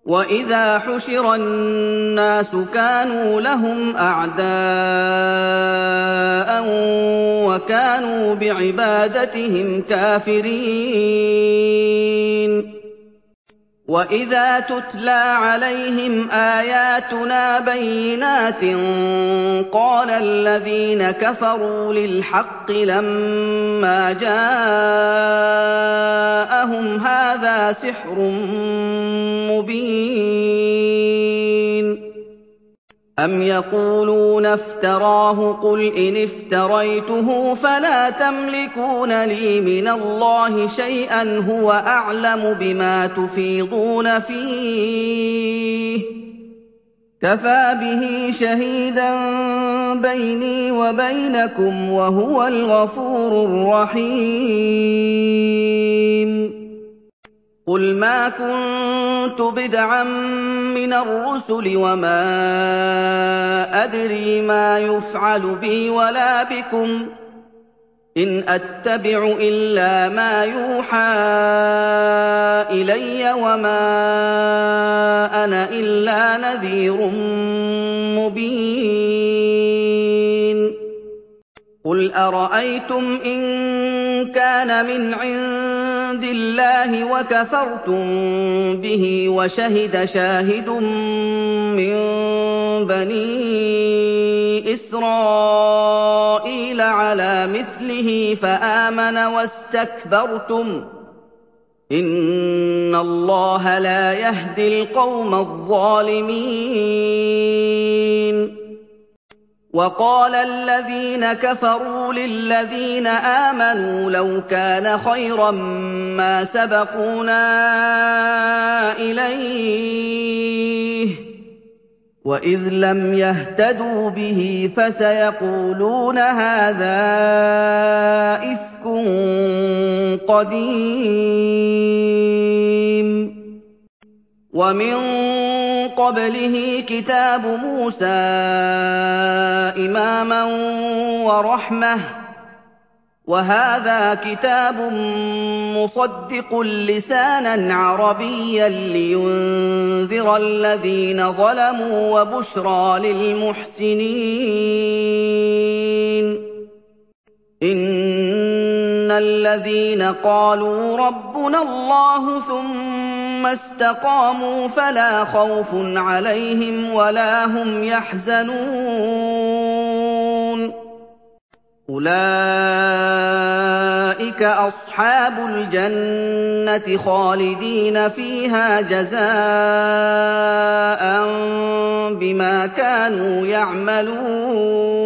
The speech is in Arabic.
وَإِذَا حُشِرَ النَّاسُ كَانُوا لَهُمْ أَعْدَاءً وَكَانُوا بِعِبَادَتِهِمْ كَافِرِينَ وَإِذَا تُتْلَىٰ عَلَيْهِمْ آيَاتُنَا بَيِّنَاتٍ قَالَ الَّذِينَ كَفَرُوا لِلْحَقِّ لَمَّا جَاءَهُمْ هَٰذَا سِحْرٌ مُّبِينٌ أَمْ يَقُولُونَ افْتَرَاهُ ۖ قُلْ إِنِ افْتَرَيْتُهُ فَلَا تَمْلِكُونَ لِي مِنَ اللَّهِ شَيْئًا هُوَ أَعْلَمُ بِمَا تُفِيضُونَ فِيهِ ۖ كَفَىٰ بِهِ شَهِيدًا بَيْنِي وَبَيْنَكُمْ ۖ وَهُوَ الْغَفُورُ الرَّحِيمُ قُلْ مَا كُنتُ بِدْعًا مِّنَ الرُّسُلِ وَمَا أَدْرِي مَا يُفْعَلُ بِي وَلَا بِكُمْ ۖ إِنْ أَتَّبِعُ إِلَّا مَا يُوحَىٰ إِلَيَّ وَمَا أَنَا إِلَّا نَذِيرٌ مُّبِينٌ قُلْ أَرَأَيْتُمْ إِن كَانَ مِنْ عِندِ اللَّهِ وَكَفَرْتُم بِهِ وَشَهِدَ شَاهِدٌ مِّن بَنِي إِسْرَائِيلَ عَلَىٰ مِثْلِهِ فَآمَنَ وَاسْتَكْبَرْتُمْ ۖ إِنَّ اللَّهَ لَا يَهْدِي الْقَوْمَ الظَّالِمِينَ وَقَالَ الَّذِينَ كَفَرُوا لِلَّذِينَ آمَنُوا لَوْ كَانَ خَيْرًا مَّا سَبَقُونَا إِلَيْهِ ۚ وَإِذْ لَمْ يَهْتَدُوا بِهِ فَسَيَقُولُونَ هَٰذَا إِفْكٌ قَدِيمٌ وَمِن قَبْلِهِ كِتَابُ مُوسَىٰ إِمَامًا وَرَحْمَةً ۚ وَهَٰذَا كِتَابٌ مُّصَدِّقٌ لِّسَانًا عَرَبِيًّا لِّيُنذِرَ الَّذِينَ ظَلَمُوا وَبُشْرَىٰ لِلْمُحْسِنِينَ إِنَّ الَّذِينَ قَالُوا رَبُّنَا اللَّهُ ثُمَّ اسْتَقَامُوا فَلَا خَوْفٌ عَلَيْهِمْ وَلَا هُمْ يَحْزَنُونَ أُولَٰئِكَ أَصْحَابُ الْجَنَّةِ خَالِدِينَ فِيهَا جَزَاءً بِمَا كَانُوا يَعْمَلُونَ